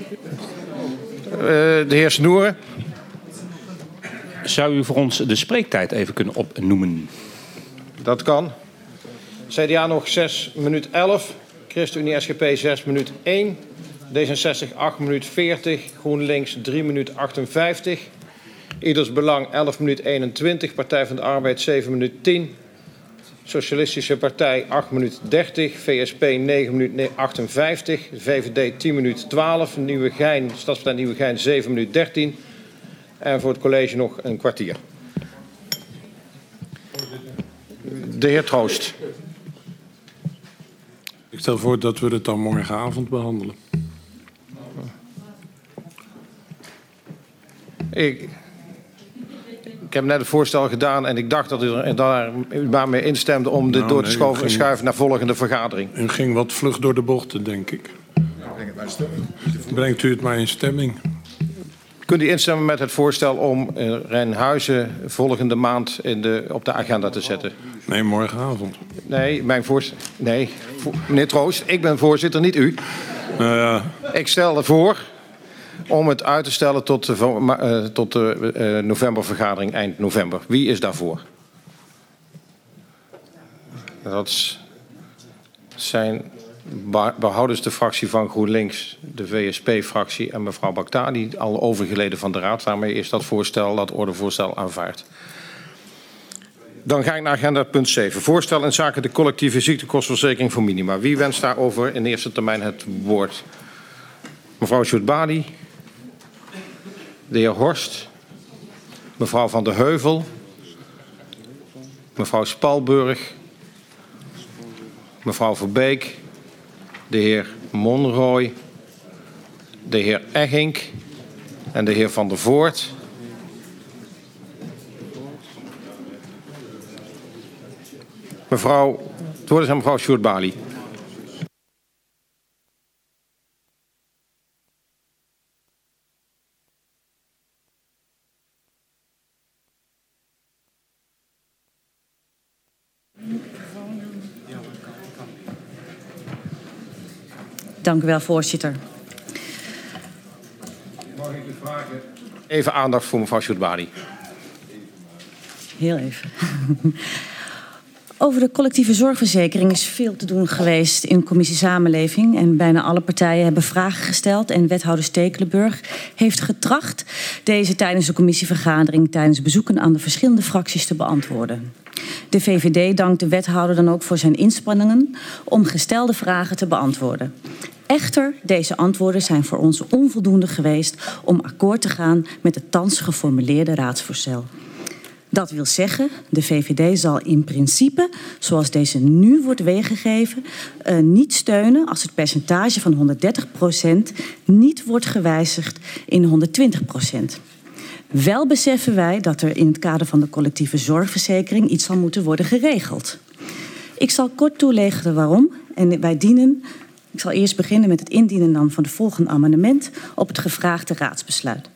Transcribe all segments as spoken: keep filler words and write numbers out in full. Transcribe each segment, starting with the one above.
Uh, de heer Snoeren. Zou u voor ons de spreektijd even kunnen opnoemen? Dat kan. C D A nog zes minuut elf. ChristenUnie S G P zes minuut één. D zesenzestig acht minuut veertig. GroenLinks drie minuut achtenvijftig. Ieders Belang elf minuut eenentwintig. Partij van de Arbeid zeven minuut tien. Socialistische Partij acht minuut dertig. V S P negen minuut achtenvijftig. V V D tien minuut twaalf. Nieuwegein, Stadspartij Nieuwegein zeven minuut dertien. En voor het college nog een kwartier. De heer Troost. Ik stel voor dat we het dan morgenavond behandelen. Ik, ik heb net het voorstel gedaan en ik dacht dat u er daar daarmee instemde om dit nou, door te nee, schuiven, ging, schuiven naar volgende vergadering. U ging wat vlug door de bochten, denk ik. Breng het maar in stemming. Brengt u het maar in stemming. Kunt u instemmen met het voorstel om uh, Rijnhuizen volgende maand in de, op de agenda te zetten? Nee, morgenavond. Nee, mijn voorstel. Nee, vo meneer Troost, ik ben voorzitter, niet u. Nou ja. Ik stel ervoor om het uit te stellen tot de, uh, tot de uh, novembervergadering eind november. Wie is daarvoor? Dat zijn behoudens de fractie van GroenLinks, de V S P-fractie en mevrouw Baghdadi, al overgeleden van de Raad. Daarmee is dat voorstel, dat ordevoorstel aanvaard. Dan ga ik naar agenda punt zeven. Voorstel in zaken de collectieve ziektekostverzekering voor minima. Wie wenst daarover in eerste termijn het woord? Mevrouw Sjoerd-Bali. De heer Horst. Mevrouw Van der Heuvel. Mevrouw Spalburg. Mevrouw Verbeek. De heer Monrooy. De heer Eggink. En de heer Van der Voort. Mevrouw, het woord is aan mevrouw Sjoerd-Bali. Dank u wel, voorzitter. Mag ik u vragen? Even aandacht voor mevrouw Sjoerd-Bali. Heel even. Over de collectieve zorgverzekering is veel te doen geweest in commissie Samenleving. En bijna alle partijen hebben vragen gesteld. En wethouder Stekelenburg heeft getracht deze tijdens de commissievergadering, tijdens bezoeken aan de verschillende fracties te beantwoorden. De V V D dankt de wethouder dan ook voor zijn inspanningen om gestelde vragen te beantwoorden. Echter, deze antwoorden zijn voor ons onvoldoende geweest om akkoord te gaan met het thans geformuleerde raadsvoorstel. Dat wil zeggen, de V V D zal in principe, zoals deze nu wordt weergegeven, uh, niet steunen als het percentage van honderddertig procent niet wordt gewijzigd in honderdtwintig procent. Wel beseffen wij dat er in het kader van de collectieve zorgverzekering iets zal moeten worden geregeld. Ik zal kort toelichten waarom en wij dienen. Ik zal eerst beginnen met het indienen dan van het volgende amendement op het gevraagde raadsbesluit.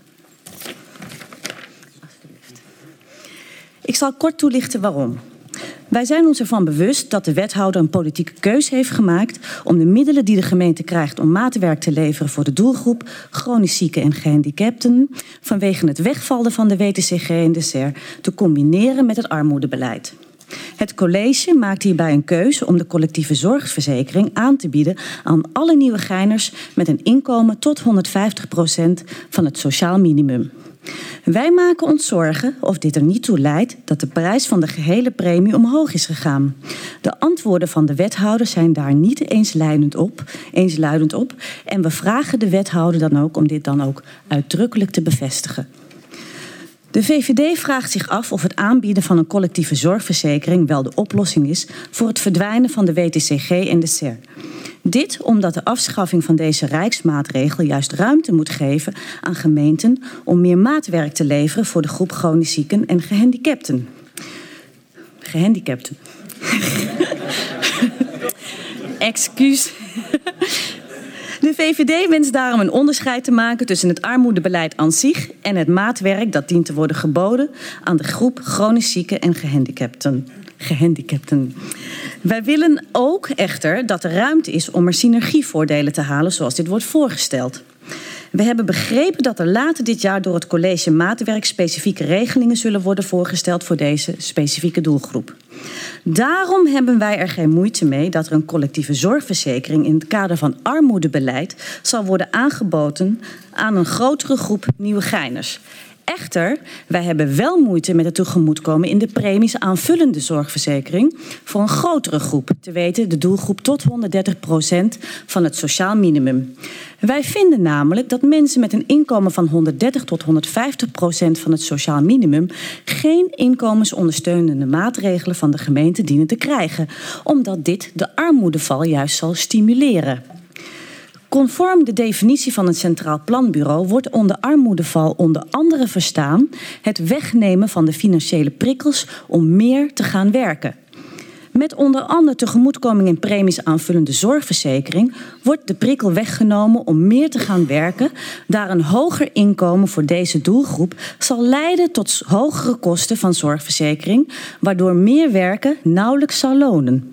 Ik zal kort toelichten waarom. Wij zijn ons ervan bewust dat de wethouder een politieke keus heeft gemaakt om de middelen die de gemeente krijgt om maatwerk te leveren voor de doelgroep chronisch zieken en gehandicapten vanwege het wegvallen van de W T C G en de S E R te combineren met het armoedebeleid. Het college maakt hierbij een keuze om de collectieve zorgverzekering aan te bieden aan alle Nieuwegeiners met een inkomen tot honderdvijftig procent van het sociaal minimum. Wij maken ons zorgen of dit er niet toe leidt dat de prijs van de gehele premie omhoog is gegaan. De antwoorden van de wethouder zijn daar niet eensluidend op, eensluidend op en we vragen de wethouder dan ook om dit dan ook uitdrukkelijk te bevestigen. De V V D vraagt zich af of het aanbieden van een collectieve zorgverzekering wel de oplossing is voor het verdwijnen van de W T C G en de S E R. Dit omdat de afschaffing van deze rijksmaatregel juist ruimte moet geven aan gemeenten om meer maatwerk te leveren voor de groep chronisch zieken en gehandicapten. Gehandicapten. Excuus. De V V D wenst daarom een onderscheid te maken tussen het armoedebeleid aan zich en het maatwerk dat dient te worden geboden aan de groep chronisch zieken en gehandicapten. gehandicapten. Wij willen ook echter dat er ruimte is om er synergievoordelen te halen zoals dit wordt voorgesteld. We hebben begrepen dat er later dit jaar door het college maatwerk specifieke regelingen zullen worden voorgesteld voor deze specifieke doelgroep. Daarom hebben wij er geen moeite mee dat er een collectieve zorgverzekering in het kader van armoedebeleid zal worden aangeboden aan een grotere groep Nieuwegeiners. Echter, wij hebben wel moeite met het tegemoetkomen in de premies aanvullende zorgverzekering voor een grotere groep, te weten de doelgroep tot honderddertig procent van het sociaal minimum. Wij vinden namelijk dat mensen met een inkomen van honderddertig tot honderdvijftig procent van het sociaal minimum geen inkomensondersteunende maatregelen van de gemeente dienen te krijgen, omdat dit de armoedeval juist zal stimuleren. Conform de definitie van het Centraal Planbureau wordt onder armoedeval onder andere verstaan het wegnemen van de financiële prikkels om meer te gaan werken. Met onder andere tegemoetkoming in premies aanvullende zorgverzekering wordt de prikkel weggenomen om meer te gaan werken, daar een hoger inkomen voor deze doelgroep zal leiden tot hogere kosten van zorgverzekering, waardoor meer werken nauwelijks zal lonen.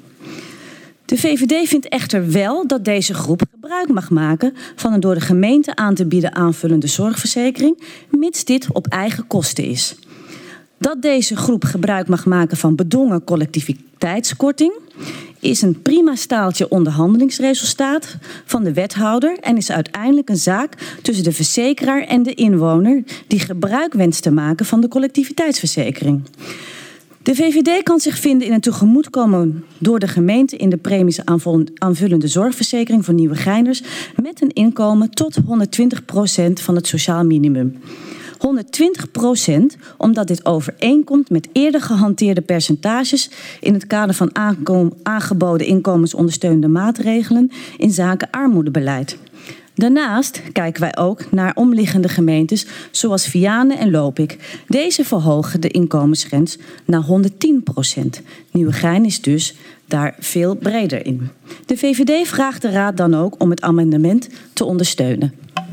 De V V D vindt echter wel dat deze groep gebruik mag maken van een door de gemeente aan te bieden aanvullende zorgverzekering, mits dit op eigen kosten is. Dat deze groep gebruik mag maken van bedongen collectiviteitskorting is een prima staaltje onderhandelingsresultaat van de wethouder en is uiteindelijk een zaak tussen de verzekeraar en de inwoner die gebruik wenst te maken van de collectiviteitsverzekering. De V V D kan zich vinden in een tegemoetkomen door de gemeente in de premies aanvullende zorgverzekering voor Nieuwegeiners met een inkomen tot honderdtwintig procent van het sociaal minimum. honderdtwintig procent omdat dit overeenkomt met eerder gehanteerde percentages in het kader van aangeboden inkomensondersteunende maatregelen in zaken armoedebeleid. Daarnaast kijken wij ook naar omliggende gemeentes zoals Vianen en Lopik. Deze verhogen de inkomensgrens naar honderdtien procent. Nieuwegein is dus daar veel breder in. De V V D vraagt de Raad dan ook om het amendement te ondersteunen.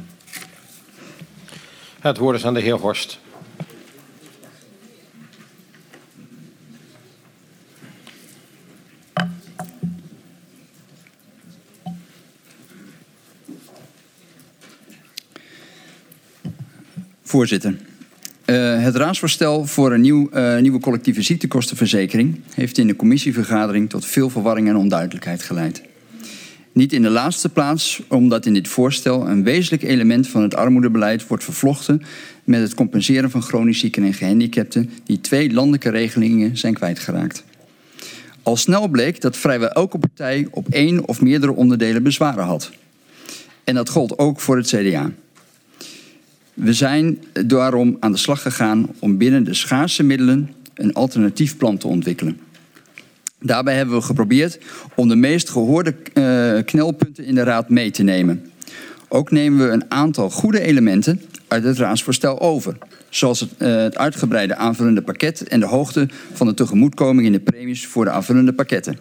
Het woord is aan de heer Horst. Voorzitter, uh, het raadsvoorstel voor een nieuw, uh, nieuwe collectieve ziektekostenverzekering heeft in de commissievergadering tot veel verwarring en onduidelijkheid geleid. Niet in de laatste plaats omdat in dit voorstel een wezenlijk element van het armoedebeleid wordt vervlochten met het compenseren van chronisch zieken en gehandicapten die twee landelijke regelingen zijn kwijtgeraakt. Al snel bleek dat vrijwel elke partij op één of meerdere onderdelen bezwaren had. En dat gold ook voor het C D A. We zijn daarom aan de slag gegaan om binnen de schaarse middelen een alternatief plan te ontwikkelen. Daarbij hebben we geprobeerd om de meest gehoorde uh, knelpunten in de Raad mee te nemen. Ook nemen we een aantal goede elementen uit het raadsvoorstel over. Zoals het, uh, het uitgebreide aanvullende pakket en de hoogte van de tegemoetkoming in de premies voor de aanvullende pakketten.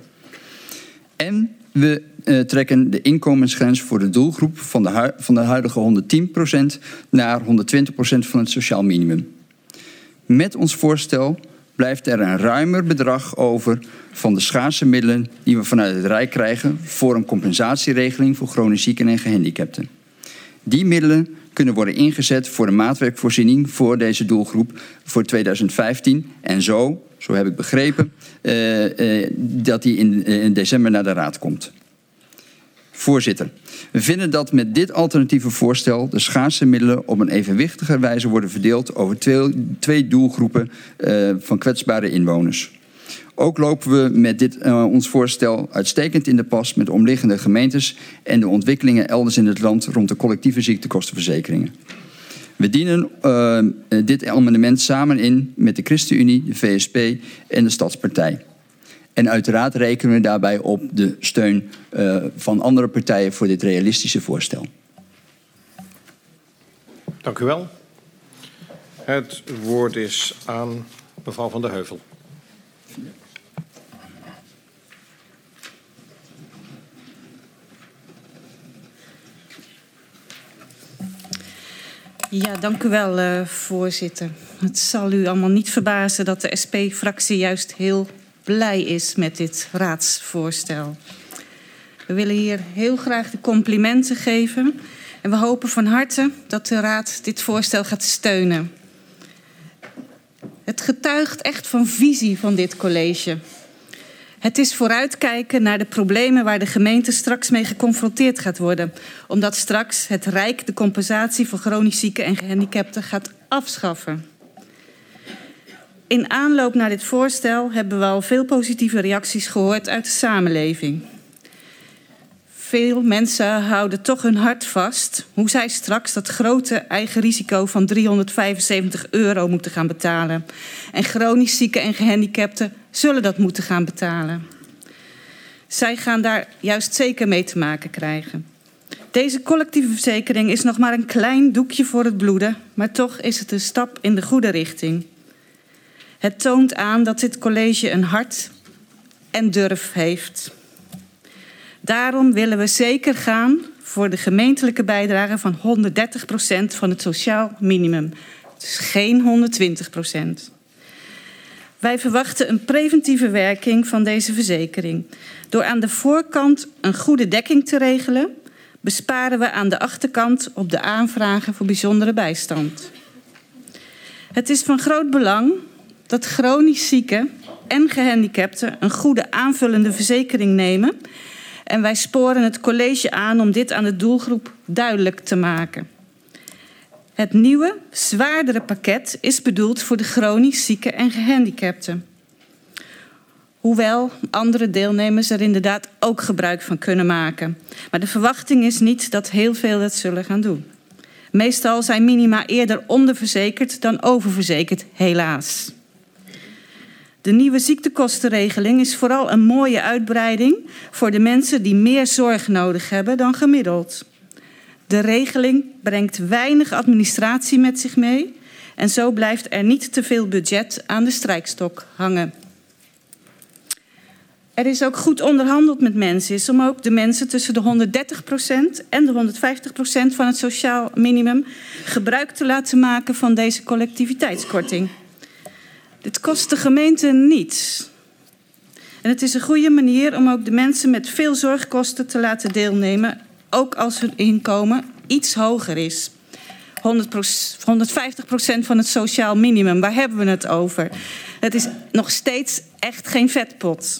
En we uh, trekken de inkomensgrens voor de doelgroep van de, hu van de huidige honderdtien procent naar honderdtwintig procent van het sociaal minimum. Met ons voorstel blijft er een ruimer bedrag over van de schaarse middelen die we vanuit het Rijk krijgen voor een compensatieregeling voor chronisch zieken en gehandicapten. Die middelen kunnen worden ingezet voor de maatwerkvoorziening voor deze doelgroep voor tweeduizend vijftien en zo, zo heb ik begrepen, uh, uh, dat die in, uh, in december naar de Raad komt. Voorzitter, we vinden dat met dit alternatieve voorstel de schaarse middelen op een evenwichtiger wijze worden verdeeld over twee, twee doelgroepen uh, van kwetsbare inwoners. Ook lopen we met dit uh, ons voorstel uitstekend in de pas met omliggende gemeentes en de ontwikkelingen elders in het land rond de collectieve ziektekostenverzekeringen. We dienen uh, dit amendement samen in met de ChristenUnie, de V S P en de Stadspartij. En uiteraard rekenen we daarbij op de steun uh, van andere partijen voor dit realistische voorstel. Dank u wel. Het woord is aan mevrouw Van der Heuvel. Ja, dank u wel, uh, voorzitter. Het zal u allemaal niet verbazen dat de S P-fractie juist heel blij is met dit raadsvoorstel. We willen hier heel graag de complimenten geven En we hopen van harte dat de Raad dit voorstel gaat steunen. Het getuigt echt van visie van dit college. Het is vooruitkijken naar de problemen waar de gemeente straks mee geconfronteerd gaat worden. Omdat straks het Rijk de compensatie voor chronisch zieken en gehandicapten gaat afschaffen. In aanloop naar dit voorstel hebben we al veel positieve reacties gehoord uit de samenleving. Veel mensen houden toch hun hart vast hoe zij straks dat grote eigen risico van driehonderdvijfenzeventig euro moeten gaan betalen. En chronisch zieken en gehandicapten zullen dat moeten gaan betalen. Zij gaan daar juist zeker mee te maken krijgen. Deze collectieve verzekering is nog maar een klein doekje voor het bloeden, maar toch is het een stap in de goede richting. Het toont aan dat dit college een hart en durf heeft. Daarom willen we zeker gaan voor de gemeentelijke bijdrage van honderddertig procent van het sociaal minimum. Dus geen honderdtwintig procent. Wij verwachten een preventieve werking van deze verzekering. Door aan de voorkant een goede dekking te regelen, besparen we aan de achterkant op de aanvragen voor bijzondere bijstand. Het is van groot belang dat chronisch zieken en gehandicapten een goede aanvullende verzekering nemen. En wij sporen het college aan om dit aan de doelgroep duidelijk te maken. Het nieuwe, zwaardere pakket is bedoeld voor de chronisch zieken en gehandicapten. Hoewel andere deelnemers er inderdaad ook gebruik van kunnen maken. Maar de verwachting is niet dat heel veel het zullen gaan doen. Meestal zijn minima eerder onderverzekerd dan oververzekerd, helaas. De nieuwe ziektekostenregeling is vooral een mooie uitbreiding voor de mensen die meer zorg nodig hebben dan gemiddeld. De regeling brengt weinig administratie met zich mee en zo blijft er niet te veel budget aan de strijkstok hangen. Er is ook goed onderhandeld met mensen, is om ook de mensen tussen de honderddertig procent en de honderdvijftig procent van het sociaal minimum gebruik te laten maken van deze collectiviteitskorting. Dit kost de gemeente niets. En het is een goede manier om ook de mensen met veel zorgkosten te laten deelnemen, ook als hun inkomen iets hoger is. honderdvijftig procent van het sociaal minimum, waar hebben we het over? Het is nog steeds echt geen vetpot.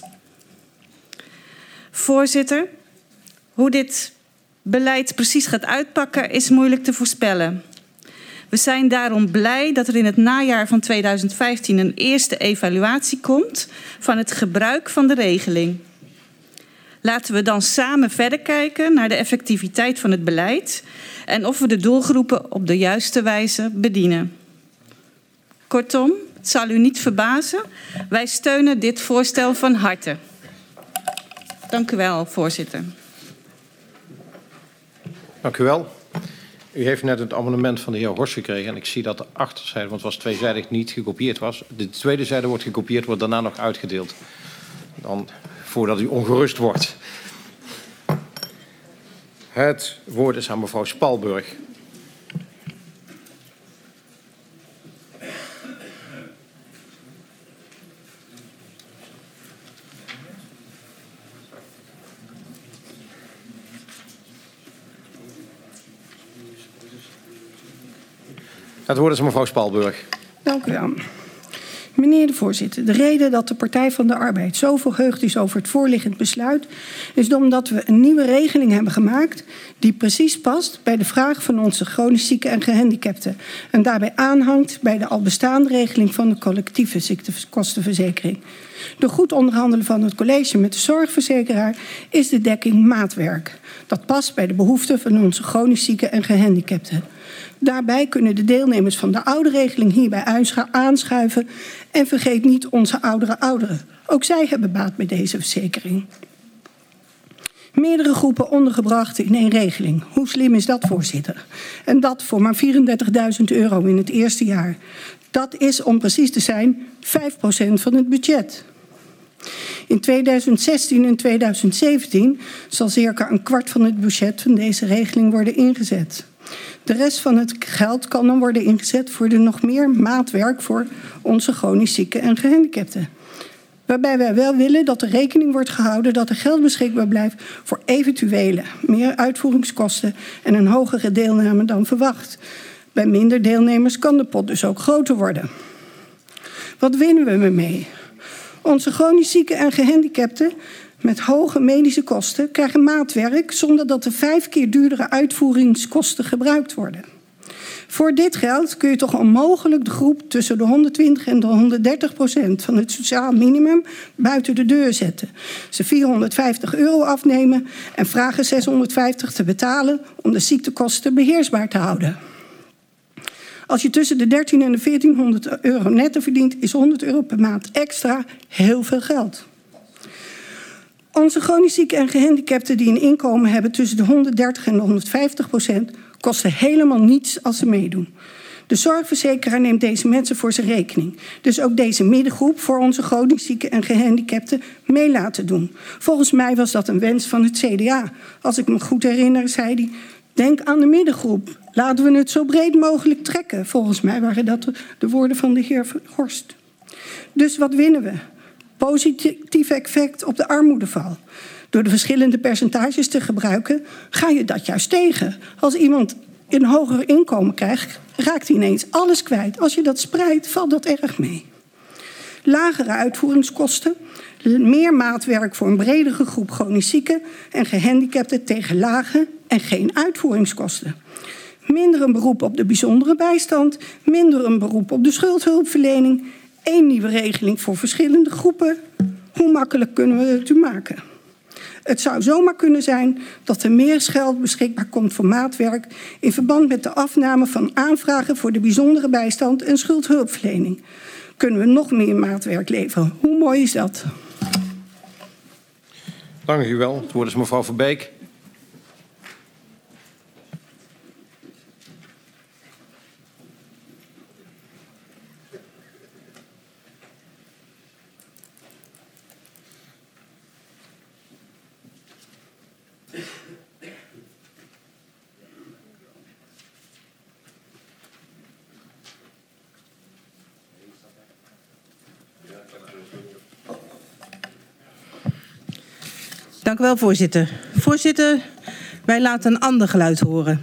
Voorzitter, hoe dit beleid precies gaat uitpakken is moeilijk te voorspellen. We zijn daarom blij dat er in het najaar van tweeduizend vijftien een eerste evaluatie komt van het gebruik van de regeling. Laten we dan samen verder kijken naar de effectiviteit van het beleid en of we de doelgroepen op de juiste wijze bedienen. Kortom, het zal u niet verbazen, wij steunen dit voorstel van harte. Dank u wel, voorzitter. Dank u wel. U heeft net het amendement van de heer Horst gekregen en ik zie dat de achterzijde, want het was tweezijdig, niet gekopieerd was. De tweede zijde wordt gekopieerd, wordt daarna nog uitgedeeld. Dan, voordat u ongerust wordt. Het woord is aan mevrouw Spalburg. Het woord is aan mevrouw Spalburg. Dank u wel. Meneer de voorzitter, de reden dat de Partij van de Arbeid zo verheugd is over het voorliggend besluit is omdat we een nieuwe regeling hebben gemaakt die precies past bij de vraag van onze chronisch zieken en gehandicapten en daarbij aanhangt bij de al bestaande regeling van de collectieve ziektekostenverzekering. Door goed onderhandelen van het college met de zorgverzekeraar is de dekking maatwerk. Dat past bij de behoeften van onze chronisch zieken en gehandicapten. Daarbij kunnen de deelnemers van de oude regeling hierbij aanschuiven en vergeet niet onze oudere ouderen. Ook zij hebben baat bij deze verzekering. Meerdere groepen ondergebracht in één regeling. Hoe slim is dat, voorzitter? En dat voor maar vierendertigduizend euro in het eerste jaar. Dat is, om precies te zijn, vijf procent van het budget. In tweeduizend zestien en tweeduizend zeventien zal circa een kwart van het budget van deze regeling worden ingezet. De rest van het geld kan dan worden ingezet voor de nog meer maatwerk voor onze chronisch zieken en gehandicapten. Waarbij wij wel willen dat er rekening wordt gehouden dat er geld beschikbaar blijft voor eventuele meer uitvoeringskosten en een hogere deelname dan verwacht. Bij minder deelnemers kan de pot dus ook groter worden. Wat winnen we ermee? Onze chronisch zieken en gehandicapten met hoge medische kosten krijgen maatwerk zonder dat er vijf keer duurdere uitvoeringskosten gebruikt worden. Voor dit geld kun je toch onmogelijk de groep tussen de honderdtwintig en de honderddertig procent van het sociaal minimum buiten de deur zetten. Ze vierhonderdvijftig euro afnemen en vragen zeshonderdvijftig te betalen om de ziektekosten beheersbaar te houden. Als je tussen de dertien en de veertienhonderd euro netto verdient, is honderd euro per maand extra heel veel geld. Onze chronisch zieken en gehandicapten die een inkomen hebben tussen de honderddertig en de honderdvijftig procent kosten helemaal niets als ze meedoen. De zorgverzekeraar neemt deze mensen voor zijn rekening. Dus ook deze middengroep voor onze chronisch zieken en gehandicapten mee laten doen. Volgens mij was dat een wens van het C D A. Als ik me goed herinner, zei hij, denk aan de middengroep. Laten we het zo breed mogelijk trekken. Volgens mij waren dat de woorden van de heer Horst. Dus wat winnen we? Positief effect op de armoedeval. Door de verschillende percentages te gebruiken, ga je dat juist tegen. Als iemand een hoger inkomen krijgt, raakt hij ineens alles kwijt. Als je dat spreidt, valt dat erg mee. Lagere uitvoeringskosten, meer maatwerk voor een bredere groep chronisch zieken en gehandicapten tegen lage en geen uitvoeringskosten. Minder een beroep op de bijzondere bijstand, minder een beroep op de schuldhulpverlening, één nieuwe regeling voor verschillende groepen. Hoe makkelijk kunnen we het u maken? Het zou zomaar kunnen zijn dat er meer geld beschikbaar komt voor maatwerk in verband met de afname van aanvragen voor de bijzondere bijstand en schuldhulpverlening. Kunnen we nog meer maatwerk leveren? Hoe mooi is dat? Dank u wel. Het woord is mevrouw Verbeek. Dank u wel, voorzitter. Voorzitter, wij laten een ander geluid horen.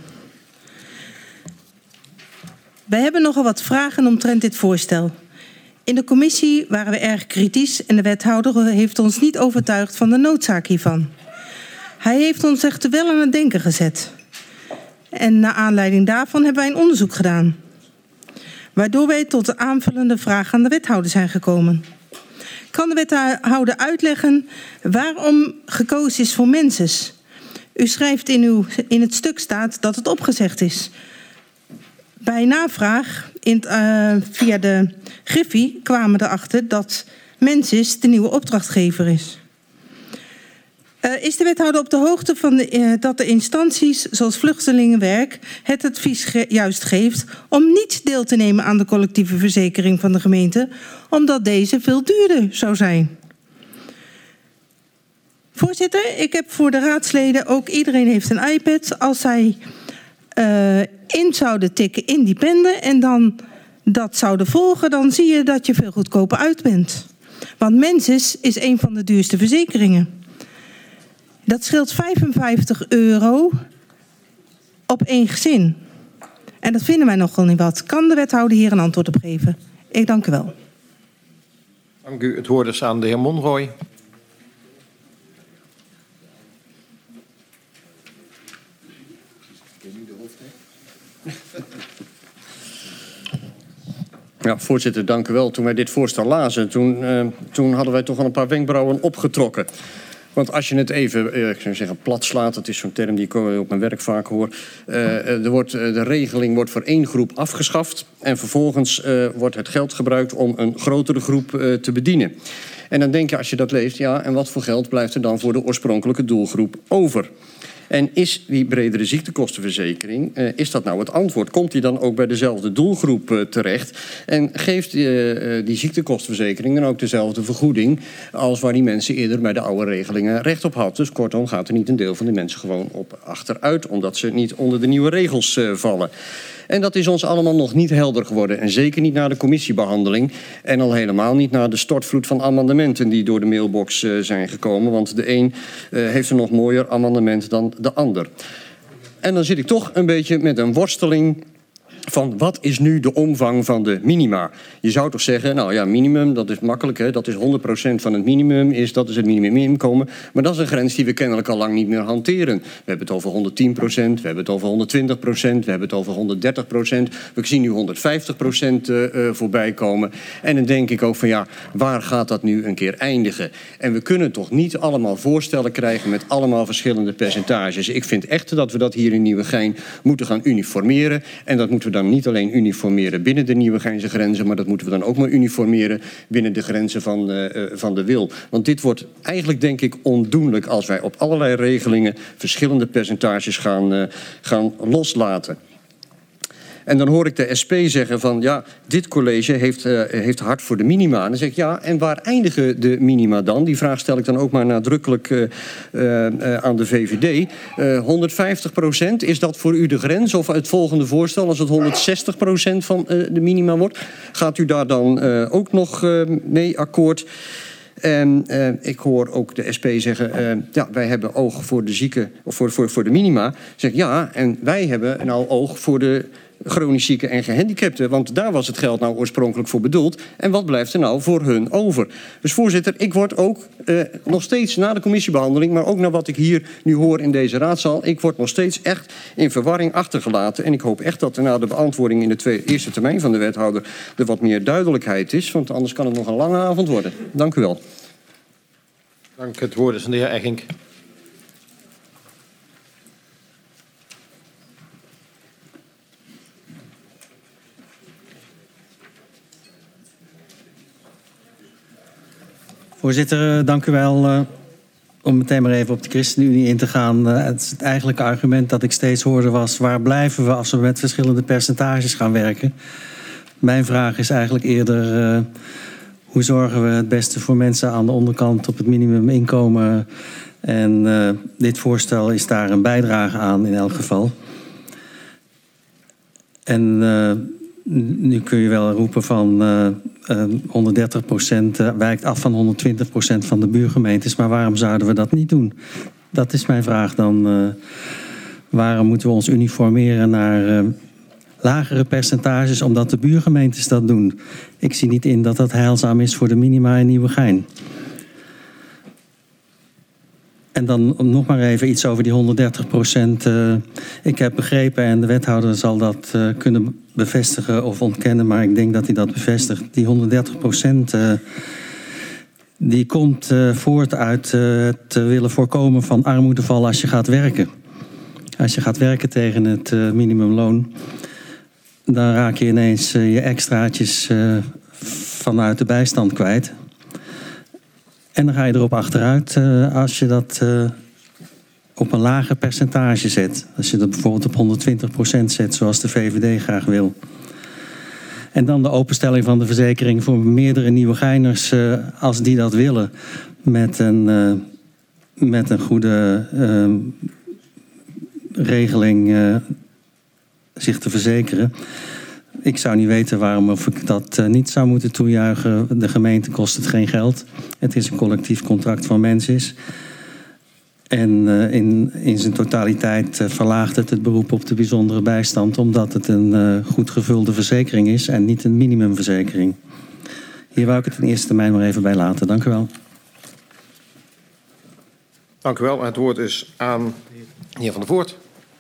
Wij hebben nogal wat vragen omtrent dit voorstel. In de commissie waren we erg kritisch en de wethouder heeft ons niet overtuigd van de noodzaak hiervan. Hij heeft ons echter wel aan het denken gezet. En naar aanleiding daarvan hebben wij een onderzoek gedaan. Waardoor wij tot de aanvullende vraag aan de wethouder zijn gekomen. Kan de wethouder uitleggen waarom gekozen is voor Mensis? U schrijft in, uw, in het stuk staat dat het opgezegd is. Bij navraag in, uh, via de Griffie kwamen we erachter dat Mensis de nieuwe opdrachtgever is. Uh, is de wethouder op de hoogte van de, uh, dat de instanties zoals Vluchtelingenwerk het advies ge juist geeft om niet deel te nemen aan de collectieve verzekering van de gemeente, omdat deze veel duurder zou zijn? Voorzitter, ik heb voor de raadsleden, ook iedereen heeft een iPad, als zij uh, in zouden tikken independent en dan dat zouden volgen, dan zie je dat je veel goedkoper uit bent. Want Mensis is een van de duurste verzekeringen. Dat scheelt vijfenvijftig euro op één gezin. En dat vinden wij nogal niet wat. Kan de wethouder hier een antwoord op geven? Ik dank u wel. Dank u. Het woord is aan de heer Monrooy. Ja, voorzitter, dank u wel. Toen wij dit voorstel lazen, toen, uh, toen hadden wij toch al een paar wenkbrauwen opgetrokken. Want als je het even, uh, ik zou zeggen, plat slaat, dat is zo'n term die ik op mijn werk vaak hoor. Uh, er wordt, uh, de regeling wordt voor één groep afgeschaft en vervolgens uh, wordt het geld gebruikt om een grotere groep uh, te bedienen. En dan denk je, als je dat leest, ja, en wat voor geld blijft er dan voor de oorspronkelijke doelgroep over? En is die bredere ziektekostenverzekering, uh, is dat nou het antwoord? Komt die dan ook bij dezelfde doelgroep uh, terecht? En geeft uh, uh, die ziektekostenverzekering dan ook dezelfde vergoeding als waar die mensen eerder bij de oude regelingen recht op had? Dus kortom gaat er niet een deel van de mensen gewoon op achteruit, omdat ze niet onder de nieuwe regels uh, vallen. En dat is ons allemaal nog niet helder geworden. En zeker niet na de commissiebehandeling. En al helemaal niet na de stortvloed van amendementen die door de mailbox uh, zijn gekomen. Want de een uh, heeft een nog mooier amendement dan de ander. En dan zit ik toch een beetje met een worsteling van wat is nu de omvang van de minima? Je zou toch zeggen, nou ja, minimum, dat is makkelijk, hè? Dat is honderd procent van het minimum, is, dat is het minimuminkomen. Maar dat is een grens die we kennelijk al lang niet meer hanteren. We hebben het over honderdtien procent, we hebben het over honderdtwintig procent, we hebben het over honderddertig procent. We zien nu honderdvijftig procent uh, uh, voorbij komen. En dan denk ik ook van ja, waar gaat dat nu een keer eindigen? En we kunnen toch niet allemaal voorstellen krijgen met allemaal verschillende percentages. Ik vind echt dat we dat hier in Nieuwegein moeten gaan uniformeren. En dat moeten we dan niet alleen uniformeren binnen de Nieuwegeinse grenzen, maar dat moeten we dan ook maar uniformeren binnen de grenzen van, uh, van de wil. Want dit wordt eigenlijk, denk ik, ondoenlijk als wij op allerlei regelingen verschillende percentages gaan, uh, gaan loslaten. En dan hoor ik de S P zeggen van ja, dit college heeft, uh, heeft hard voor de minima. En dan zeg ik ja, en waar eindigen de minima dan? Die vraag stel ik dan ook maar nadrukkelijk uh, uh, aan de V V D. Uh, honderdvijftig procent, is dat voor u de grens? Of het volgende voorstel, als het honderdzestig procent van uh, de minima wordt, gaat u daar dan uh, ook nog uh, mee akkoord? En uh, ik hoor ook de S P zeggen, uh, ja, wij hebben oog voor de zieken, of voor, voor, voor de minima. Zeg ja, en wij hebben nou oog voor de chronisch zieken en gehandicapten. Want daar was het geld nou oorspronkelijk voor bedoeld. En wat blijft er nou voor hun over? Dus voorzitter, ik word ook uh, nog steeds na de commissiebehandeling, maar ook naar wat ik hier nu hoor in deze raadzaal, ik word nog steeds echt in verwarring achtergelaten. En ik hoop echt dat er na de beantwoording in de tweede, eerste termijn van de wethouder er wat meer duidelijkheid is. Want anders kan het nog een lange avond worden. Dank u wel. Dank. Het woord is aan de heer Eggink. Voorzitter, dank u wel. Uh, om meteen maar even op de ChristenUnie in te gaan. Uh, het, het eigenlijke argument dat ik steeds hoorde was, waar blijven we als we met verschillende percentages gaan werken? Mijn vraag is eigenlijk eerder, uh, hoe zorgen we het beste voor mensen aan de onderkant op het minimuminkomen? En uh, dit voorstel is daar een bijdrage aan in elk geval. En uh, nu kun je wel roepen van uh, uh, honderddertig procent uh, wijkt af van honderdtwintig procent van de buurgemeentes. Maar waarom zouden we dat niet doen? Dat is mijn vraag dan. Uh, waarom moeten we ons uniformeren naar uh, lagere percentages omdat de buurgemeentes dat doen? Ik zie niet in dat dat heilzaam is voor de minima in Nieuwegein. En dan nog maar even iets over die honderddertig procent. Uh, ik heb begrepen, en de wethouder zal dat uh, kunnen bevestigen of ontkennen, maar ik denk dat hij dat bevestigt. Die honderddertig procent uh, die komt uh, voort uit uh, het willen voorkomen van armoedeval als je gaat werken. Als je gaat werken tegen het uh, minimumloon, dan raak je ineens uh, je extraatjes uh, vanuit de bijstand kwijt. En dan ga je erop achteruit uh, als je dat uh, op een lager percentage zet. Als je dat bijvoorbeeld op honderdtwintig procent zet, zoals de V V D graag wil. En dan de openstelling van de verzekering voor meerdere Nieuwegeiners, uh, als die dat willen, met een, uh, met een goede uh, regeling uh, zich te verzekeren. Ik zou niet weten waarom of ik dat uh, niet zou moeten toejuichen. De gemeente kost het geen geld. Het is een collectief contract van Mensis. En uh, in, in zijn totaliteit uh, verlaagt het het beroep op de bijzondere bijstand, omdat het een uh, goed gevulde verzekering is en niet een minimumverzekering. Hier wou ik het in eerste termijn maar even bij laten. Dank u wel. Dank u wel. Het woord is aan de heer Van der Voort.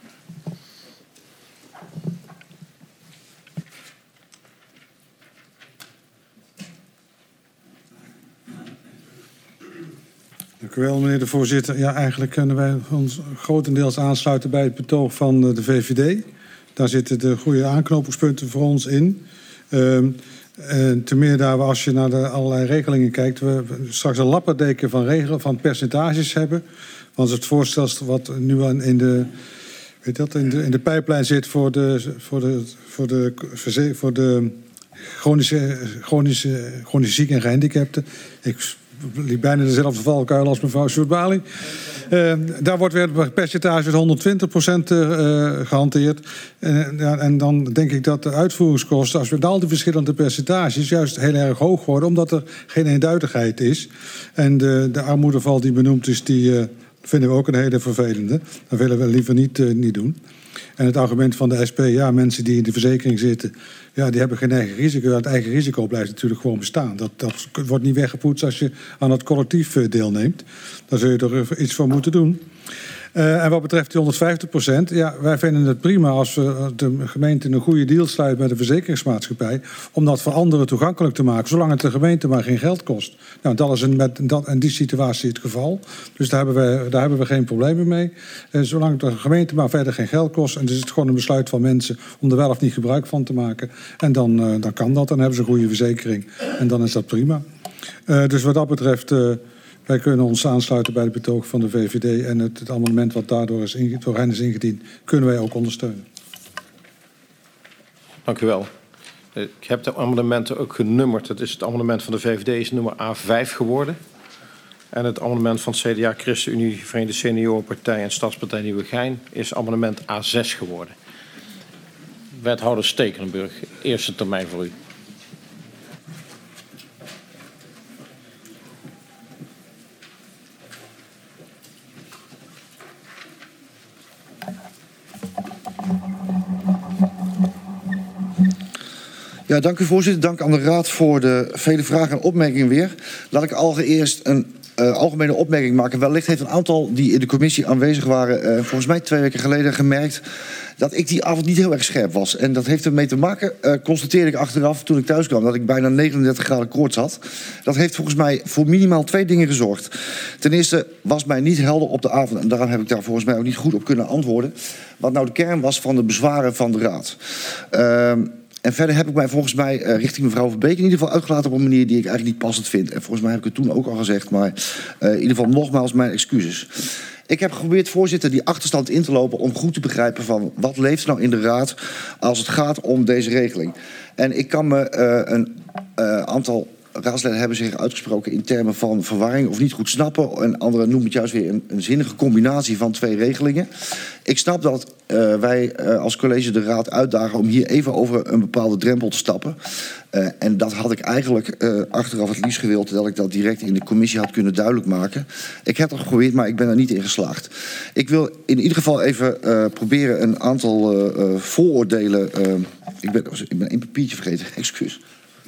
Dank u wel, meneer de voorzitter. Ja, eigenlijk kunnen wij ons grotendeels aansluiten bij het betoog van de V V D. Daar zitten de goede aanknopingspunten voor ons in. Uh, en ten meer daar we, als je naar de allerlei regelingen kijkt, we straks een lappendeken van regelen, van percentages hebben. Want het voorstel wat nu aan in de, weet dat, in de, in de pijplijn zit voor de, voor de, voor de, voor de chronische, chronische, chronische zieken en gehandicapten. Ik liep bijna dezelfde valkuil als mevrouw Sjoerd-Bali. Uh, daar wordt weer het percentage van honderdtwintig procent uh, gehanteerd. En, ja, en dan denk ik dat de uitvoeringskosten, als we met al die verschillende percentages, juist heel erg hoog worden, omdat er geen eenduidigheid is. En de, de armoedeval die benoemd is, die uh, vinden we ook een hele vervelende. Dat willen we liever niet, uh, niet doen. En het argument van de S P, ja, mensen die in de verzekering zitten, ja, die hebben geen eigen risico. Het eigen risico blijft natuurlijk gewoon bestaan. Dat, dat wordt niet weggepoetst als je aan het collectief deelneemt. Daar zul je er iets voor moeten doen. Uh, en wat betreft die honderdvijftig procent, ja, wij vinden het prima als we de gemeente een goede deal sluit met de verzekeringsmaatschappij, om dat voor anderen toegankelijk te maken, zolang het de gemeente maar geen geld kost. Nou, dat is in, met, dat, in die situatie het geval. Dus daar hebben we, daar hebben we geen problemen mee. Uh, zolang het de gemeente maar verder geen geld kost, en dus is het gewoon een besluit van mensen om er wel of niet gebruik van te maken. En dan, uh, dan kan dat, dan hebben ze een goede verzekering. En dan is dat prima. Uh, dus wat dat betreft, Uh, wij kunnen ons aansluiten bij het betoog van de V V D en het, het amendement wat daardoor is inge, door hen is ingediend, kunnen wij ook ondersteunen. Dank u wel. Ik heb de amendementen ook genummerd. Het, is het amendement van de V V D is nummer A vijf geworden. En het amendement van het C D A, ChristenUnie, Verenigde Seniorenpartij en Stadspartij Nieuwegein is amendement A zes geworden. Wethouder Stekelenburg, eerste termijn voor u. Ja, dank u voorzitter. Dank aan de Raad voor de vele vragen en opmerkingen weer. Laat ik allereerst een uh, algemene opmerking maken. Wellicht heeft een aantal die in de commissie aanwezig waren, uh, volgens mij twee weken geleden gemerkt dat ik die avond niet heel erg scherp was. En dat heeft ermee te maken, uh, constateerde ik achteraf toen ik thuis kwam, dat ik bijna negenendertig graden koorts had. Dat heeft volgens mij voor minimaal twee dingen gezorgd. Ten eerste was mij niet helder op de avond, en daarom heb ik daar volgens mij ook niet goed op kunnen antwoorden, wat nou de kern was van de bezwaren van de Raad. Uh, En verder heb ik mij volgens mij uh, richting mevrouw Verbeek in ieder geval uitgelaten op een manier die ik eigenlijk niet passend vind. En volgens mij heb ik het toen ook al gezegd, maar uh, in ieder geval nogmaals mijn excuses. Ik heb geprobeerd, voorzitter, die achterstand in te lopen om goed te begrijpen van wat leeft nou in de Raad als het gaat om deze regeling. En ik kan me uh, een uh, aantal raadsleden hebben zich uitgesproken in termen van verwarring of niet goed snappen. En anderen noemen het juist weer een, een zinnige combinatie van twee regelingen. Ik snap dat uh, wij uh, als college de Raad uitdagen om hier even over een bepaalde drempel te stappen. Uh, en dat had ik eigenlijk uh, achteraf het liefst gewild dat ik dat direct in de commissie had kunnen duidelijk maken. Ik heb het geprobeerd, maar ik ben er niet in geslaagd. Ik wil in ieder geval even uh, proberen een aantal uh, uh, vooroordelen. Uh, ik, ben, ik ben één papiertje vergeten, excuus.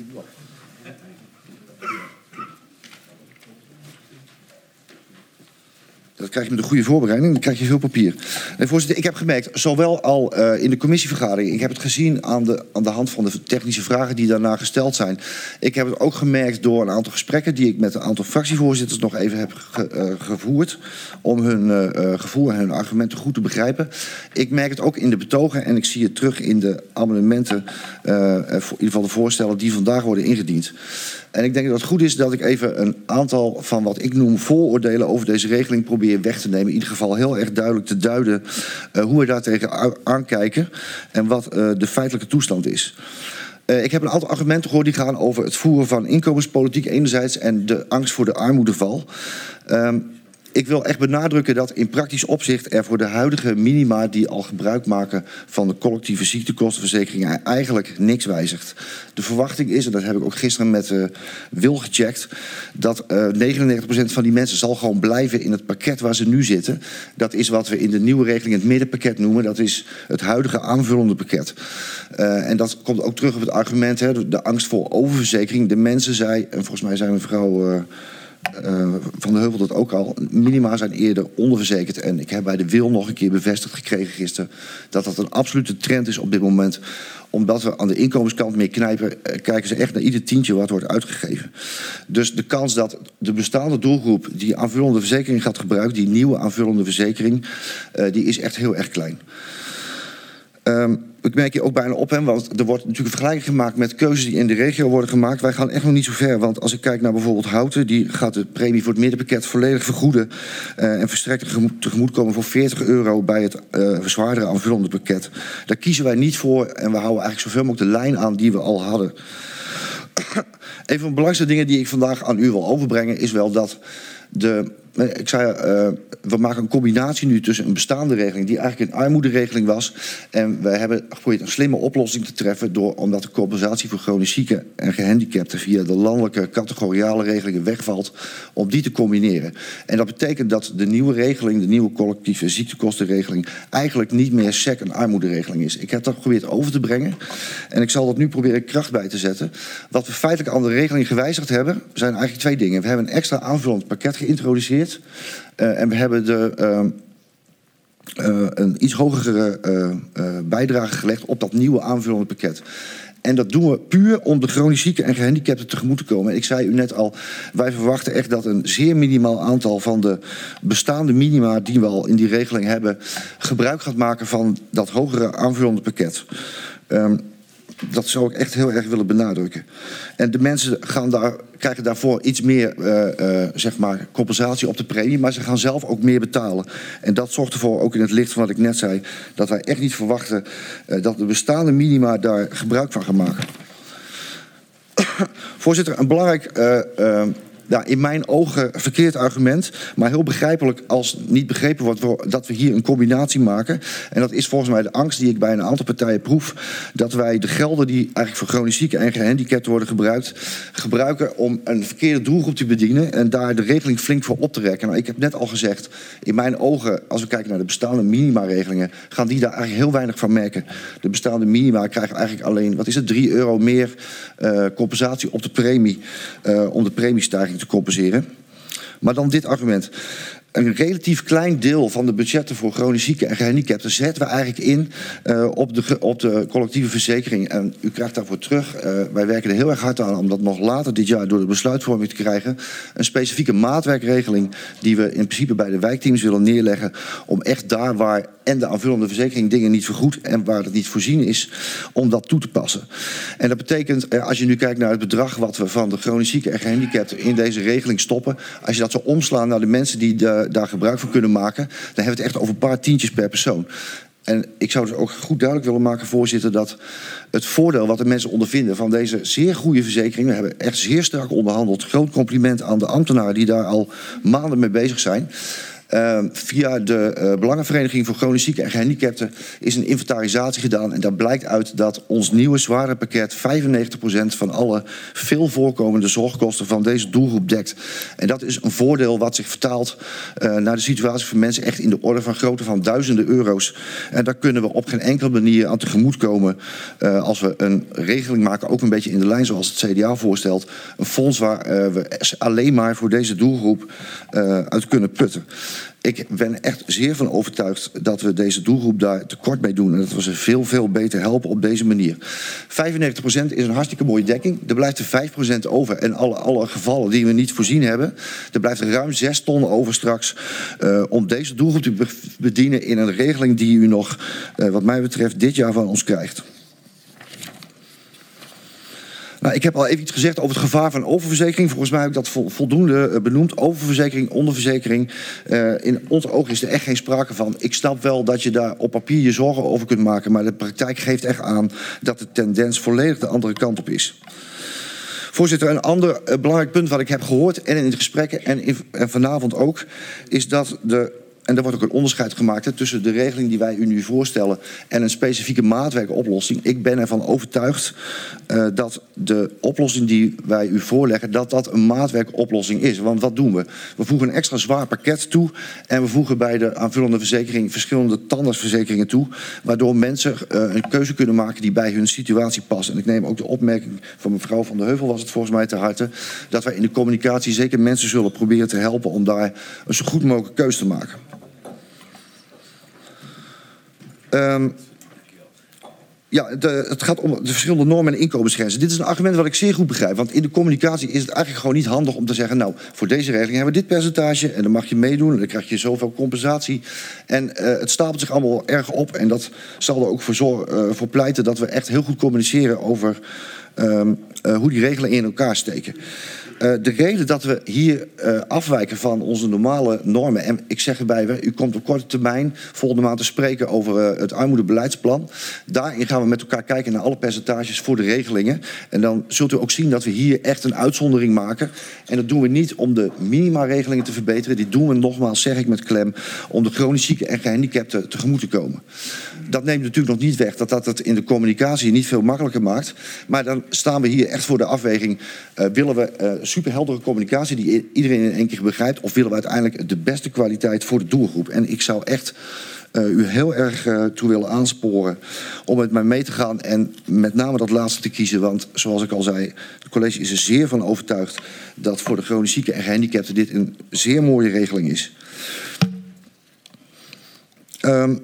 Dat krijg je met een goede voorbereiding, dan krijg je veel papier. En voorzitter, ik heb gemerkt, zowel al uh, in de commissievergadering, ik heb het gezien aan de, aan de hand van de technische vragen die daarna gesteld zijn. Ik heb het ook gemerkt door een aantal gesprekken die ik met een aantal fractievoorzitters nog even heb ge, uh, gevoerd. Om hun uh, gevoel en hun argumenten goed te begrijpen. Ik merk het ook in de betogen en ik zie het terug in de amendementen, uh, in ieder geval de voorstellen die vandaag worden ingediend. En ik denk dat het goed is dat ik even een aantal van wat ik noem vooroordelen over deze regeling probeer weg te nemen. In ieder geval heel erg duidelijk te duiden uh, hoe we daar tegen aankijken en wat uh, de feitelijke toestand is. Uh, ik heb een aantal argumenten gehoord die gaan over het voeren van inkomenspolitiek enerzijds en de angst voor de armoedeval. Um, Ik wil echt benadrukken dat in praktisch opzicht er voor de huidige minima die al gebruik maken van de collectieve ziektekostenverzekering eigenlijk niks wijzigt. De verwachting is, en dat heb ik ook gisteren met uh, Wil gecheckt, dat uh, negenennegentig procent van die mensen zal gewoon blijven in het pakket waar ze nu zitten. Dat is wat we in de nieuwe regeling het middenpakket noemen. Dat is het huidige aanvullende pakket. Uh, en dat komt ook terug op het argument, hè, de angst voor oververzekering. De mensen zei, en volgens mij zei mevrouw Uh, Uh, Van de Heuvel dat ook al, minima zijn eerder onderverzekerd. En ik heb bij de Wil nog een keer bevestigd gekregen gisteren dat dat een absolute trend is op dit moment. Omdat we aan de inkomenskant meer knijpen, uh, kijken ze echt naar ieder tientje wat wordt uitgegeven. Dus de kans dat de bestaande doelgroep die aanvullende verzekering gaat gebruiken, die nieuwe aanvullende verzekering, uh, die is echt heel erg klein. Um, ik merk je ook bijna op hem, want er wordt natuurlijk een vergelijking gemaakt met keuzes die in de regio worden gemaakt. Wij gaan echt nog niet zo ver, want als ik kijk naar bijvoorbeeld Houten, die gaat de premie voor het middenpakket volledig vergoeden uh, en verstrekt tegemoetkomen voor veertig euro bij het uh, zwaardere aanvullende pakket. Daar kiezen wij niet voor en we houden eigenlijk zoveel mogelijk de lijn aan die we al hadden. Een van de belangrijkste dingen die ik vandaag aan u wil overbrengen is wel dat de... Ik zei, uh, we maken een combinatie nu tussen een bestaande regeling die eigenlijk een armoederegeling was. En we hebben geprobeerd een slimme oplossing te treffen door, omdat de compensatie voor chronisch zieken en gehandicapten via de landelijke categoriale regelingen wegvalt, om die te combineren. En dat betekent dat de nieuwe regeling, de nieuwe collectieve ziektekostenregeling, eigenlijk niet meer S E C een armoederegeling is. Ik heb dat geprobeerd over te brengen en ik zal dat nu proberen kracht bij te zetten. Wat we feitelijk aan de regeling gewijzigd hebben, zijn eigenlijk twee dingen. We hebben een extra aanvullend pakket geïntroduceerd. Uh, en we hebben de, uh, uh, een iets hogere uh, uh, bijdrage gelegd op dat nieuwe aanvullende pakket. En dat doen we puur om de chronisch zieken en gehandicapten tegemoet te komen. En ik zei u net al, wij verwachten echt dat een zeer minimaal aantal van de bestaande minima die we al in die regeling hebben, gebruik gaat maken van dat hogere aanvullende pakket. Um, Dat zou ik echt heel erg willen benadrukken. En de mensen gaan daar, krijgen daarvoor iets meer uh, uh, zeg maar compensatie op de premie, maar ze gaan zelf ook meer betalen. En dat zorgt ervoor, ook in het licht van wat ik net zei, dat wij echt niet verwachten uh, dat de bestaande minima daar gebruik van gaan maken. Voorzitter, een belangrijk... Uh, uh, Ja, in mijn ogen verkeerd argument, maar heel begrijpelijk als niet begrepen wordt dat we hier een combinatie maken. En dat is volgens mij de angst die ik bij een aantal partijen proef, dat wij de gelden die eigenlijk voor chronisch zieken en gehandicapten worden gebruikt, gebruiken om een verkeerde doelgroep te bedienen en daar de regeling flink voor op te rekken. Nou, ik heb net al gezegd, in mijn ogen, als we kijken naar de bestaande minima-regelingen, gaan die daar eigenlijk heel weinig van merken. De bestaande minima krijgen eigenlijk alleen, wat is het, drie euro meer uh, compensatie op de premie, uh, om de premiestijging te compenseren. Maar dan dit argument. Een relatief klein deel van de budgetten voor chronisch zieken en gehandicapten zetten we eigenlijk in uh, op, de, op de collectieve verzekering. En u krijgt daarvoor terug. Uh, wij werken er heel erg hard aan om dat nog later dit jaar door de besluitvorming te krijgen. Een specifieke maatwerkregeling die we in principe bij de wijkteams willen neerleggen. Om echt daar waar en de aanvullende verzekering dingen niet vergoed en waar het niet voorzien is, om dat toe te passen. En dat betekent, uh, als je nu kijkt naar het bedrag wat we van de chronisch zieken en gehandicapten in deze regeling stoppen. Als je dat zou omslaan naar de mensen die de daar gebruik van kunnen maken, dan hebben we het echt over een paar tientjes per persoon. En ik zou dus ook goed duidelijk willen maken, voorzitter, dat het voordeel wat de mensen ondervinden van deze zeer goede verzekering, we hebben echt zeer strak onderhandeld, groot compliment aan de ambtenaren die daar al maanden mee bezig zijn. Uh, via de uh, Belangenvereniging voor Chronisch Zieken en Gehandicapten is een inventarisatie gedaan. En daar blijkt uit dat ons nieuwe zware pakket vijfennegentig procent van alle veel voorkomende zorgkosten van deze doelgroep dekt. En dat is een voordeel wat zich vertaalt uh, naar de situatie van mensen echt in de orde van grootte van duizenden euro's. En daar kunnen we op geen enkele manier aan tegemoetkomen uh, als we een regeling maken, ook een beetje in de lijn zoals het C D A voorstelt. Een fonds waar uh, we alleen maar voor deze doelgroep uh, uit kunnen putten. Ik ben echt zeer van overtuigd dat we deze doelgroep daar tekort mee doen. En dat we ze veel, veel beter helpen op deze manier. vijfennegentig procent is een hartstikke mooie dekking. Er blijft er vijf procent over. En alle, alle gevallen die we niet voorzien hebben. Er blijft er ruim zes ton over straks. Uh, om deze doelgroep te bedienen in een regeling die u nog, uh, wat mij betreft, dit jaar van ons krijgt. Nou, ik heb al even iets gezegd over het gevaar van oververzekering. Volgens mij heb ik dat voldoende benoemd. Oververzekering, onderverzekering. Uh, in onze ogen is er echt geen sprake van. Ik snap wel dat je daar op papier je zorgen over kunt maken. Maar de praktijk geeft echt aan dat de tendens volledig de andere kant op is. Voorzitter, een ander uh, belangrijk punt wat ik heb gehoord en in de gesprekken en, in, en vanavond ook, is dat de... En er wordt ook een onderscheid gemaakt hè, tussen de regeling die wij u nu voorstellen en een specifieke maatwerkoplossing. Ik ben ervan overtuigd uh, dat de oplossing die wij u voorleggen, dat dat een maatwerkoplossing is. Want wat doen we? We voegen een extra zwaar pakket toe en we voegen bij de aanvullende verzekering verschillende tandartsverzekeringen toe, waardoor mensen uh, een keuze kunnen maken die bij hun situatie past. En ik neem ook de opmerking van mevrouw Van der Heuvel, was het volgens mij te harte, dat wij in de communicatie zeker mensen zullen proberen te helpen om daar een zo goed mogelijke keuze te maken. Um, Ja, de, het gaat om de verschillende normen en inkomensgrenzen. Dit is een argument wat ik zeer goed begrijp. Want in de communicatie is het eigenlijk gewoon niet handig om te zeggen... nou, voor deze regeling hebben we dit percentage... en dan mag je meedoen en dan krijg je zoveel compensatie. En uh, het stapelt zich allemaal erg op. En dat zal er ook voor, zor, uh, voor pleiten dat we echt heel goed communiceren... over um, uh, hoe die regelingen in elkaar steken. Uh, de reden dat we hier uh, afwijken van onze normale normen... en ik zeg erbij, u komt op korte termijn volgende maand te spreken over uh, het armoedebeleidsplan. Daarin gaan we met elkaar kijken naar alle percentages voor de regelingen. En dan zult u ook zien dat we hier echt een uitzondering maken. En dat doen we niet om de minimaregelingen te verbeteren. Dit doen we nogmaals, zeg ik met klem, om de chronisch zieken en gehandicapten tegemoet te komen. Dat neemt natuurlijk nog niet weg dat dat het in de communicatie niet veel makkelijker maakt. Maar dan staan we hier echt voor de afweging. Uh, willen we uh, superheldere communicatie die iedereen in één keer begrijpt... of willen we uiteindelijk de beste kwaliteit voor de doelgroep? En ik zou echt uh, u heel erg uh, toe willen aansporen om met mij mee te gaan... en met name dat laatste te kiezen. Want zoals ik al zei, het college is er zeer van overtuigd... dat voor de chronisch zieken en gehandicapten dit een zeer mooie regeling is. Um,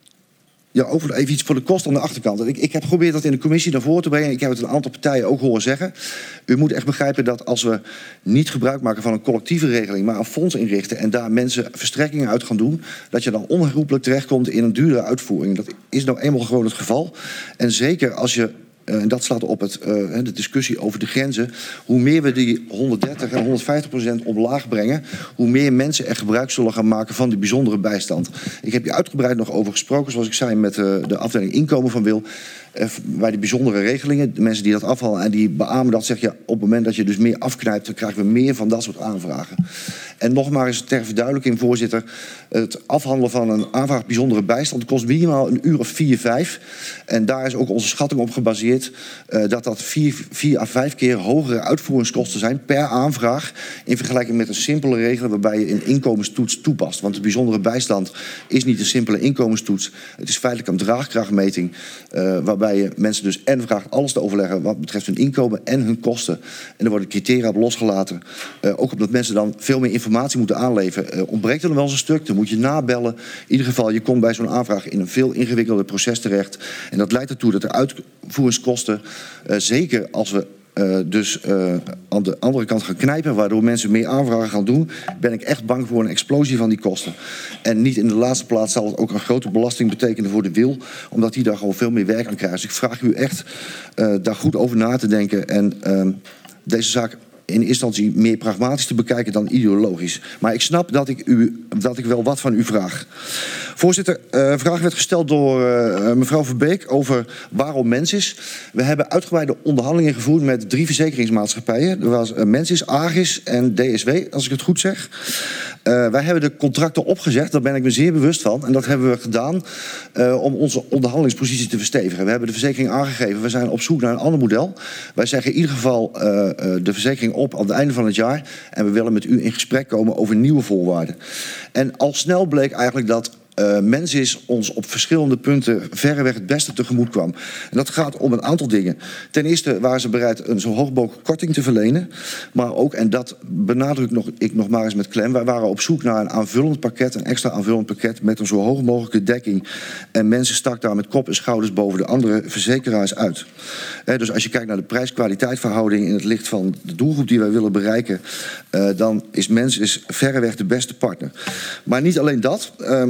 Ja, over even iets voor de kosten aan de achterkant. Ik, ik heb geprobeerd dat in de commissie naar voren te brengen. Ik heb het een aantal partijen ook horen zeggen. U moet echt begrijpen dat als we niet gebruik maken van een collectieve regeling... maar een fonds inrichten en daar mensen verstrekkingen uit gaan doen... dat je dan onherroepelijk terechtkomt in een duurdere uitvoering. Dat is nou eenmaal gewoon het geval. En zeker als je... Uh, en dat slaat op het, uh, de discussie over de grenzen. Hoe meer we die honderddertig en honderdvijftig procent omlaag brengen... hoe meer mensen er gebruik zullen gaan maken van die bijzondere bijstand. Ik heb hier uitgebreid nog over gesproken, zoals ik zei... met uh, de afdeling inkomen van Wil... Uh, bij die bijzondere regelingen, de mensen die dat afvallen... en die beamen dat, zeg je, op het moment dat je dus meer afknijpt... dan krijgen we meer van dat soort aanvragen. En nogmaals ter verduidelijking, voorzitter... het afhandelen van een aanvraag bijzondere bijstand... kost minimaal een uur of vier, vijf. En daar is ook onze schatting op gebaseerd... Uh, dat dat vier, vier à vijf keer hogere uitvoeringskosten zijn per aanvraag... in vergelijking met een simpele regel waarbij je een inkomenstoets toepast. Want de bijzondere bijstand is niet een simpele inkomenstoets. Het is feitelijk een draagkrachtmeting... Uh, waarbij je mensen dus en vraagt alles te overleggen... wat betreft hun inkomen en hun kosten. En er worden criteria op losgelaten. Uh, ook omdat mensen dan veel meer informatie moeten aanleveren. Uh, ontbreekt er nog wel eens een stuk, dan moet je nabellen. In ieder geval, je komt bij zo'n aanvraag in een veel ingewikkelder proces terecht. En dat leidt ertoe dat de uitvoeringskosten, uh, zeker als we uh, dus uh, aan de andere kant gaan knijpen... waardoor mensen meer aanvragen gaan doen... ben ik echt bang voor een explosie van die kosten. En niet in de laatste plaats zal het ook een grote belasting betekenen voor de Wil... omdat die daar gewoon veel meer werk aan krijgt. Dus ik vraag u echt uh, daar goed over na te denken... en uh, deze zaak in eerste instantie meer pragmatisch te bekijken dan ideologisch. Maar ik snap dat ik, u, dat ik wel wat van u vraag. Voorzitter, uh, een vraag werd gesteld door uh, mevrouw Verbeek over waarom Mensis. We hebben uitgebreide onderhandelingen gevoerd met drie verzekeringsmaatschappijen. Er was uh, Mensis, Agis en D S W, als ik het goed zeg. Uh, wij hebben de contracten opgezegd, daar ben ik me zeer bewust van. En dat hebben we gedaan uh, om onze onderhandelingspositie te verstevigen. We hebben de verzekering aangegeven, we zijn op zoek naar een ander model. Wij zeggen in ieder geval uh, uh, de verzekering op aan het einde van het jaar. En we willen met u in gesprek komen over nieuwe voorwaarden. En al snel bleek eigenlijk dat Uh, Mensis ons op verschillende punten verreweg het beste tegemoet kwam. En dat gaat om een aantal dingen. Ten eerste waren ze bereid een zo hoog mogelijk korting te verlenen. Maar ook, en dat benadruk nog, ik nog maar eens met klem... wij waren op zoek naar een aanvullend pakket, een extra aanvullend pakket... met een zo hoog mogelijke dekking. En mensen stak daar met kop en schouders boven de andere verzekeraars uit. He, dus als je kijkt naar de prijs-kwaliteit verhouding... in het licht van de doelgroep die wij willen bereiken... Uh, dan is Mensis verreweg de beste partner. Maar niet alleen dat... Uh,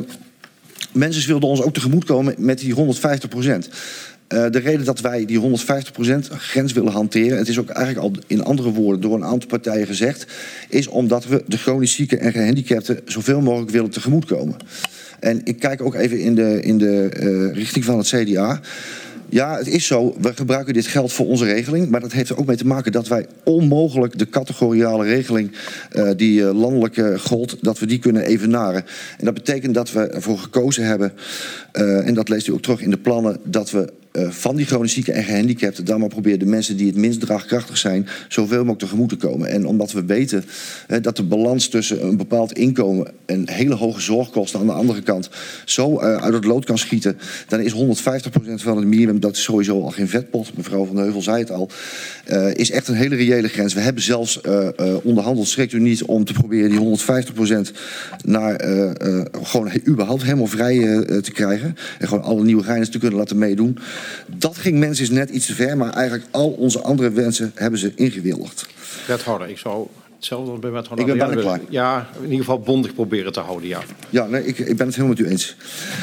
Mensen wilden ons ook tegemoetkomen met die honderdvijftig procent. Uh, de reden dat wij die honderdvijftig procent grens willen hanteren... het is ook eigenlijk al in andere woorden door een aantal partijen gezegd... is omdat we de chronisch zieken en gehandicapten zoveel mogelijk willen tegemoetkomen. En ik kijk ook even in de, in de uh, richting van het C D A... Ja, het is zo. We gebruiken dit geld voor onze regeling. Maar dat heeft er ook mee te maken dat wij onmogelijk de categoriale regeling... Uh, die uh, landelijk uh, gold, dat we die kunnen evenaren. En dat betekent dat we ervoor gekozen hebben... Uh, en dat leest u ook terug in de plannen... dat we uh, van die chronisch zieken en gehandicapten... dan maar proberen de mensen die het minst draagkrachtig zijn... zoveel mogelijk tegemoet te komen. En omdat we weten uh, dat de balans tussen een bepaald inkomen... en hele hoge zorgkosten aan de andere kant... zo uh, uit het lood kan schieten... dan is honderdvijftig procent van het minimum... dat is sowieso al geen vetpot. Mevrouw Van de Heuvel zei het al. Uh, is echt een hele reële grens. We hebben zelfs uh, uh, onderhandeld, schrikt u niet... om te proberen die honderdvijftig procent naar uh, uh, gewoon überhaupt helemaal vrij uh, te krijgen. En gewoon alle nieuwe Grijners te kunnen laten meedoen. Dat ging mensen net iets te ver, maar eigenlijk al onze andere wensen hebben ze ingewilligd. Wethouder, ik zou hetzelfde als bij wethouder. Ik ben bijna Adriaan klaar. willen- Ja, in ieder geval bondig proberen te houden, ja. Ja, nee, ik, ik ben het helemaal met u eens.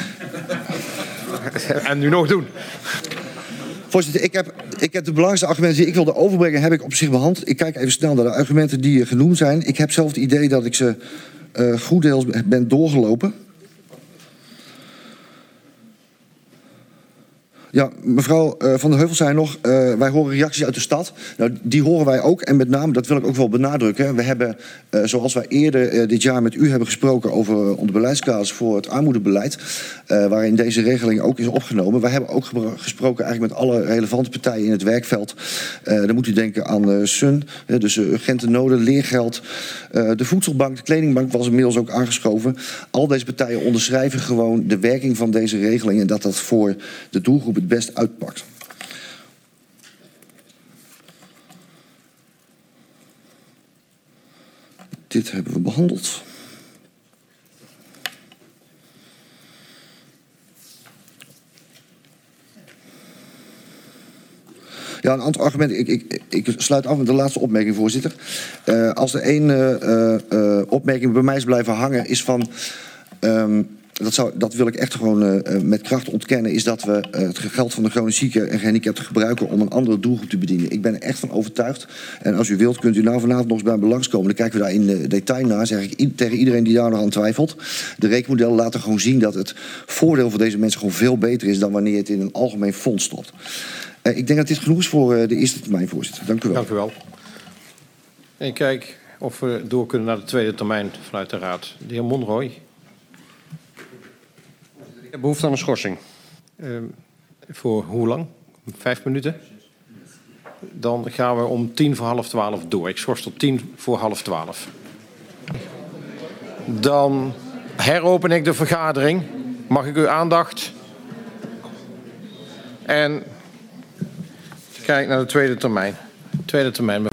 En nu nog doen. Voorzitter, ik heb, ik heb de belangrijkste argumenten die ik wilde overbrengen, heb ik op zich behandeld. Ik kijk even snel naar de argumenten die uh, genoemd zijn. Ik heb zelf het idee dat ik ze uh, goed deels ben doorgelopen. Ja, mevrouw uh, Van der Heuvel zei nog, uh, wij horen reacties uit de stad. Nou, die horen wij ook. En met name, dat wil ik ook wel benadrukken. We hebben, uh, zoals wij eerder uh, dit jaar met u hebben gesproken over uh, onze beleidskaders voor het armoedebeleid, uh, waarin deze regeling ook is opgenomen. Wij hebben ook gesproken eigenlijk met alle relevante partijen in het werkveld. Uh, dan moet u denken aan uh, S U N, uh, dus uh, urgente noden, leergeld. Uh, de voedselbank, de kledingbank was inmiddels ook aangeschoven. Al deze partijen onderschrijven gewoon de werking van deze regeling en dat dat voor de doelgroep het best uitpakt. Dit hebben we behandeld. Ja, een aantal argumenten. Ik, ik, ik sluit af met de laatste opmerking, voorzitter. Uh, als er één uh, uh, opmerking bij mij is blijven hangen, is van... Um, Dat, zou, dat wil ik echt gewoon uh, met kracht ontkennen, is dat we uh, het geld van de chronisch zieken en gehandicapten gebruiken om een andere doelgroep te bedienen. Ik ben er echt van overtuigd. En als u wilt, kunt u nou vanavond nog eens bij me langskomen. Dan kijken we daar in uh, detail naar. Zeg ik i- tegen iedereen die daar nog aan twijfelt. De rekenmodellen laten gewoon zien dat het voordeel voor deze mensen gewoon veel beter is dan wanneer het in een algemeen fonds stopt. Uh, ik denk dat dit genoeg is voor uh, de eerste termijn, voorzitter. Dank u wel. Dank u wel. En kijk of we door kunnen naar de tweede termijn vanuit de Raad. De heer Monroy. Ik heb behoefte aan een schorsing. Uh, voor hoe lang? Vijf minuten? Dan gaan we om tien voor half twaalf door. Ik schors tot tien voor half twaalf. Dan heropen ik de vergadering. Mag ik uw aandacht? En kijk naar de tweede termijn. Tweede termijn.